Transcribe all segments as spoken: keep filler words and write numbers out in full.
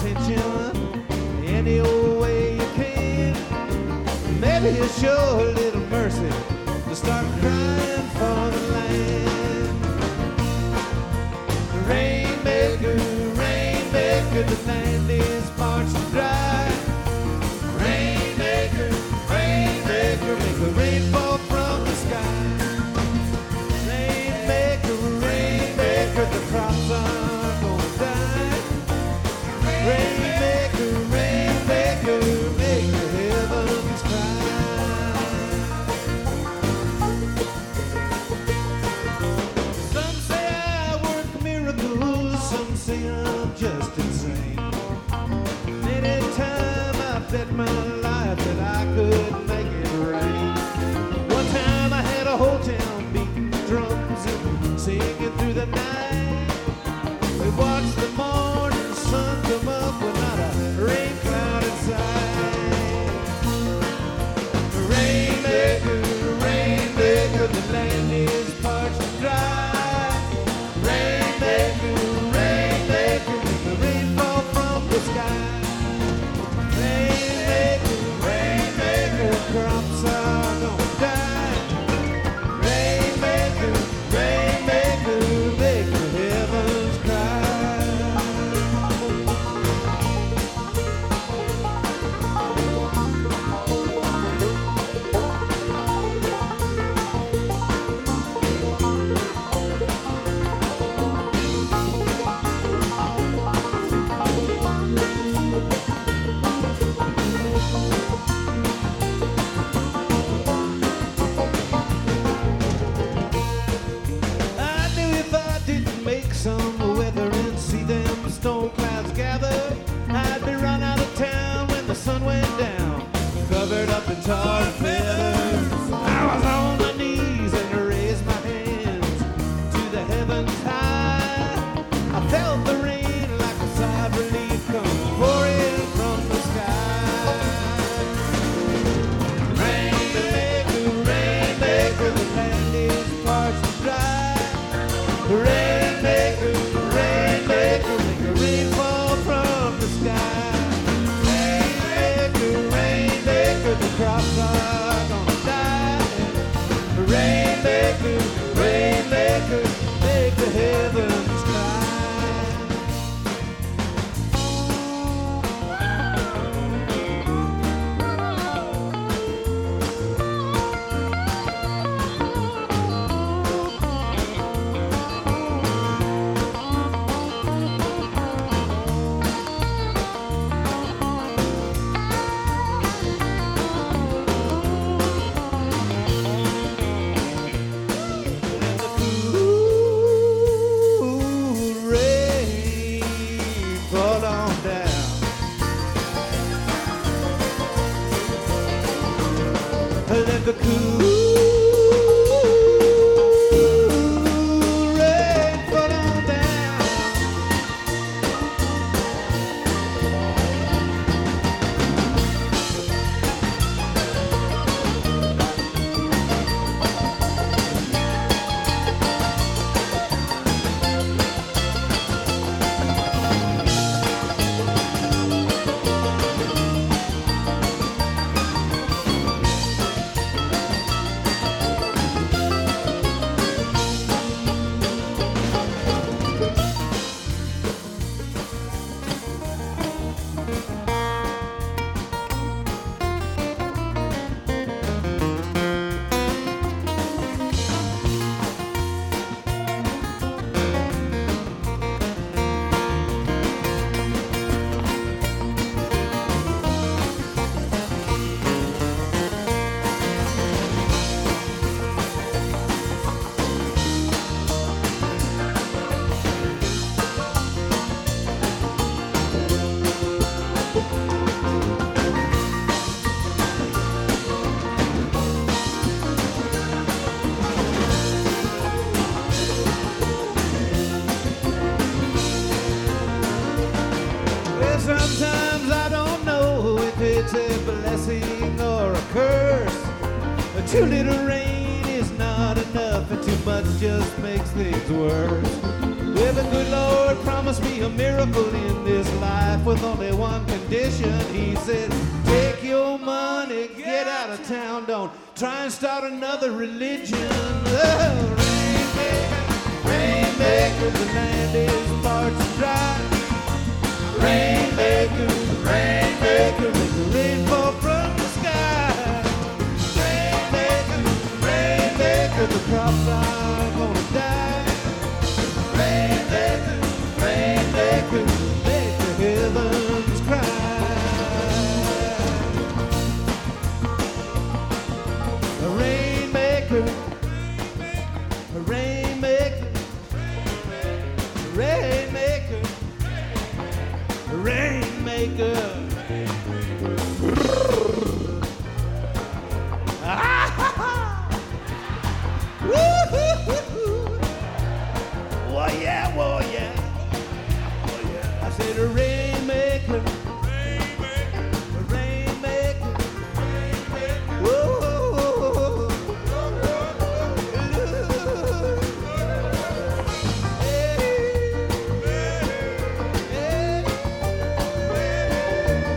attention any old way you can. Maybe he'll show a little mercy to start crying for the land. Rainmaker, rainmaker, the land is parched and dry. Rainmaker, rainmaker, make the rain fall from the sky. Rainmaker, rainmaker, the crops are gonna die. Rainmaker, rainmaker, make the heavens cry. Some say I work miracles, some say I'm just insane. Anytime I bet my life that I could make it rain. One time I had a whole town beating drums and singing through the night. We watched the morning sun come up with not a rain cloud in sight. Rainmaker, rainmaker, the land is parched and dry. Rainmaker, rainmaker, make the rain fall from the sky. Rainmaker, rainmaker, crops are gonna die. Rainmaker, rainmaker, make the heavens cry. I knew if I didn't make some weather and see them storm clouds gather, I'd be run out of town when the sun went down, covered up in tar and feathers. I was on my knees and raised my hands to the heavens high. I felt the rain like a sigh of relief come pouring from the sky. Rainmaker, rainmaker, the land is parched and dry. Rainmaker, rainmaker, make the rain fall from the sky. Rainmaker, rainmaker, the crops are gonna die. Rainmaker, rainmaker, make the heavens cry. Ooh, rain, fall on down. Let the cool rain fall on down. Sometimes I don't know if it's a blessing or a curse. Too little rain is not not enough, and too much just makes things worse. Well, the good Lord promised me a miracle in this life with only one condition. He said, take your money, get out of town, don't try and start another religion. Oh, Rainmaker, Rainmaker, the land is parched dry. Rainmaker, Rainmaker, make the rain fall from the sky. Rainmaker, Rainmaker, the crops are gonna die. Rainmaker, Rainmaker, make the heavens cry. A Rainmaker, a Rainmaker, a Rainmaker, a Rainmaker. Oh yeah, oh yeah, oh yeah. I said a Rainmaker, a Rainmaker, whoa. Hey, hey, hey.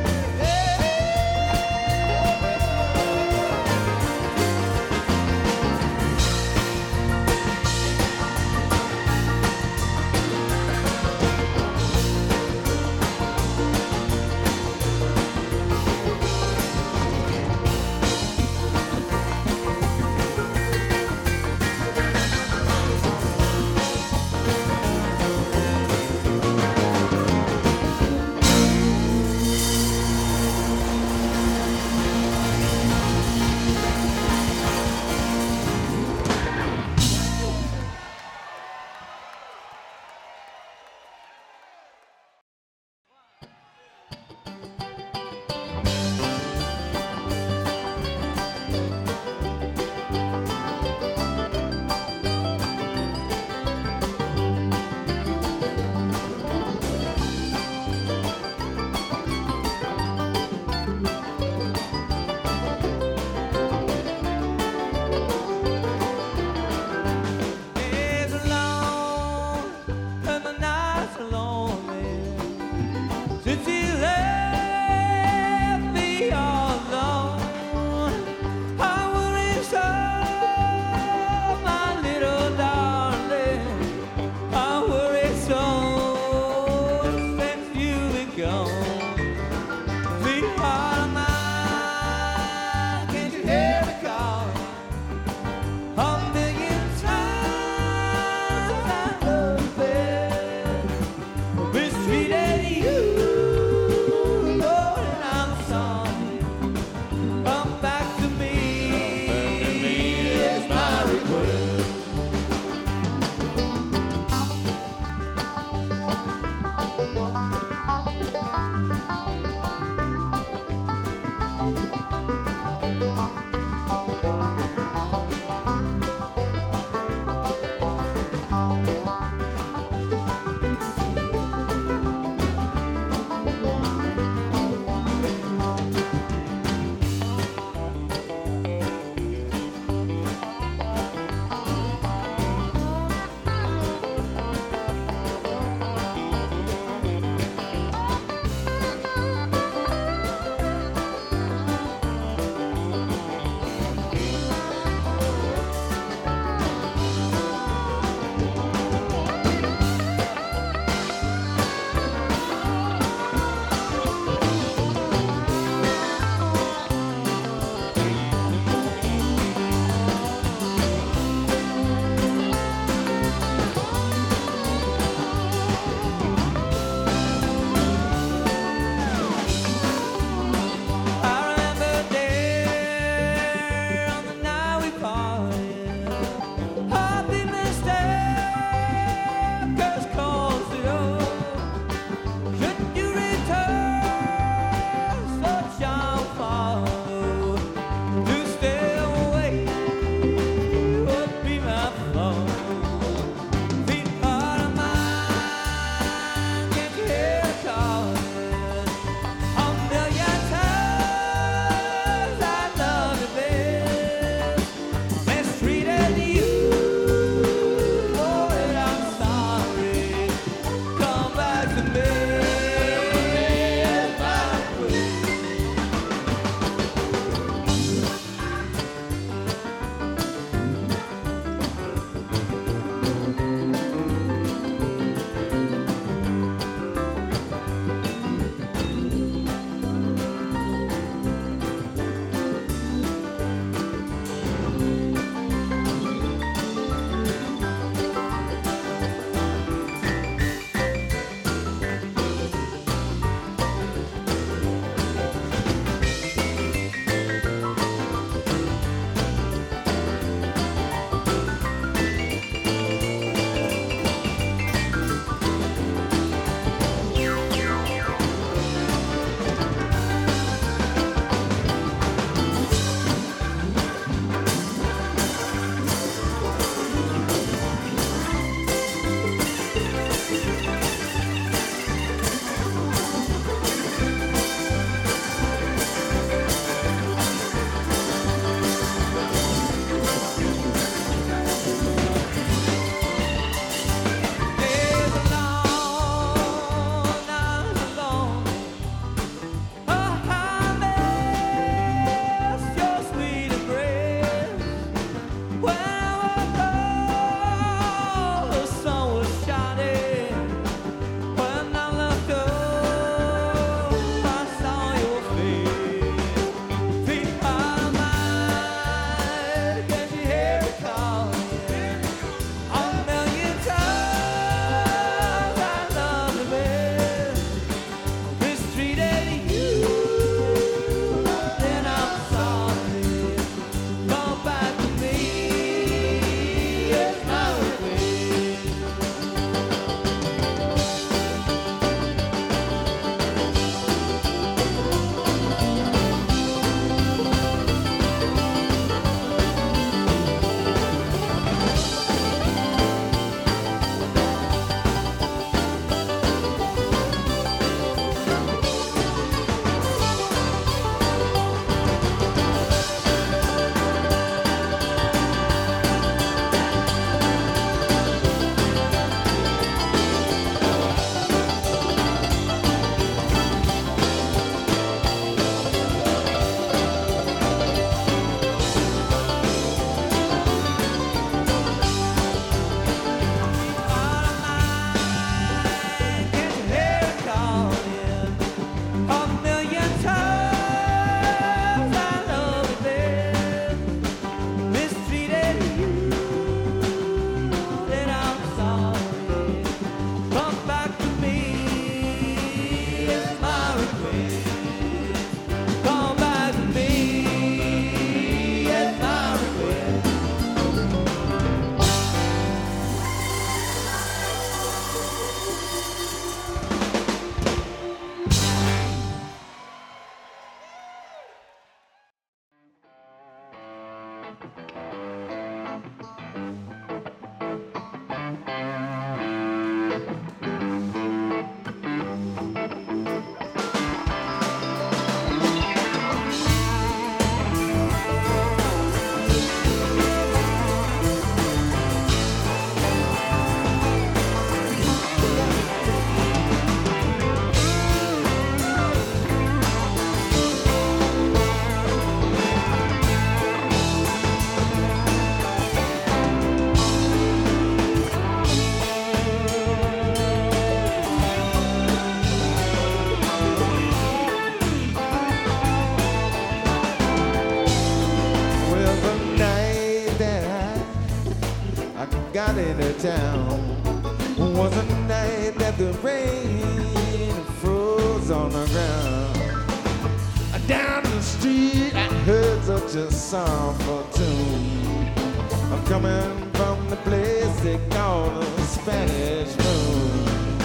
town was a night that the rain froze on the ground. Down the street I heard such a sorrowful tune. I'm coming from the place they call the Spanish Moon.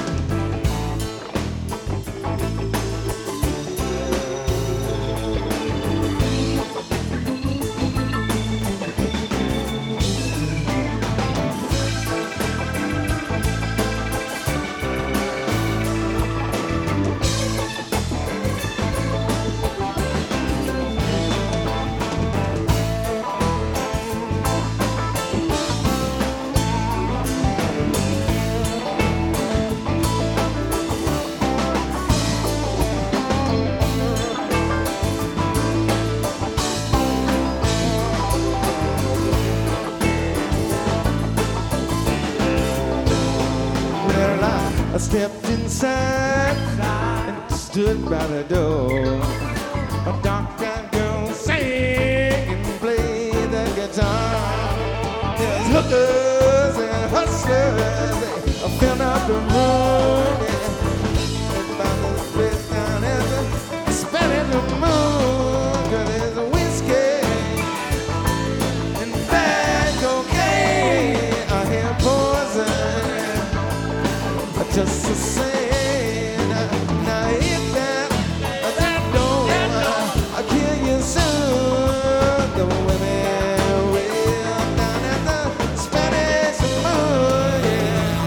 I stepped inside and stood by the door. A dark-eyed girl sang and played the guitar. There's hookers and hustlers, they filled up the room. Yeah. Everybody's place down at the Spanish Moon. 'Cause there's a whiskey and bad cocaine. I hear poison. Just the same, now hit that, that door, I'll kill you soon. The women will down at the Spanish Moon, yeah.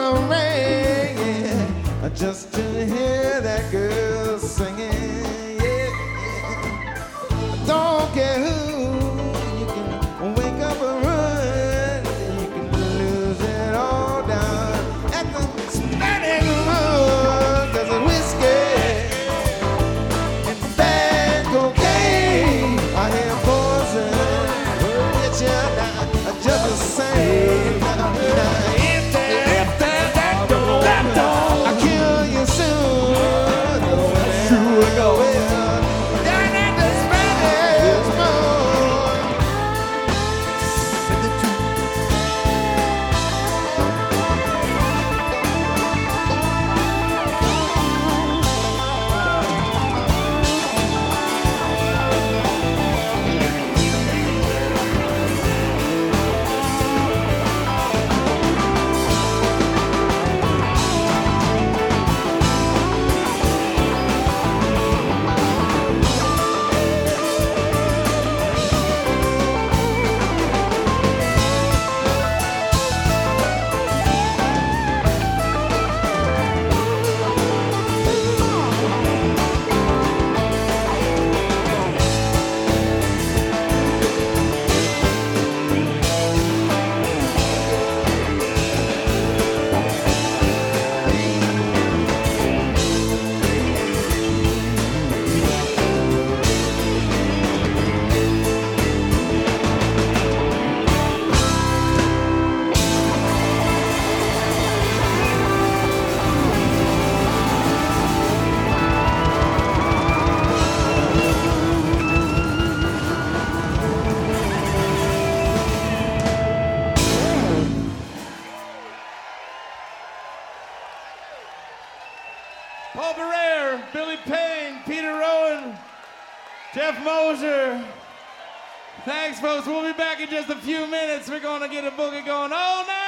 the rain, yeah, just to hear that girl singing. Yeah, yeah. Don't care who, you can wake up and run, you can lose it all down at the Spanish Moon. There's a whiskey and bad cocaine. I hear poison will get you down, just the same. Now, now, if that, if that, that don't, that don't, I'll kill you soon. Sure go down at the Spanish Moon. Send it to Paul Barrere, Billy Payne, Peter Rowan, Jeff Moser. Thanks, folks. We'll be back in just a few minutes. We're going to get a boogie going all night.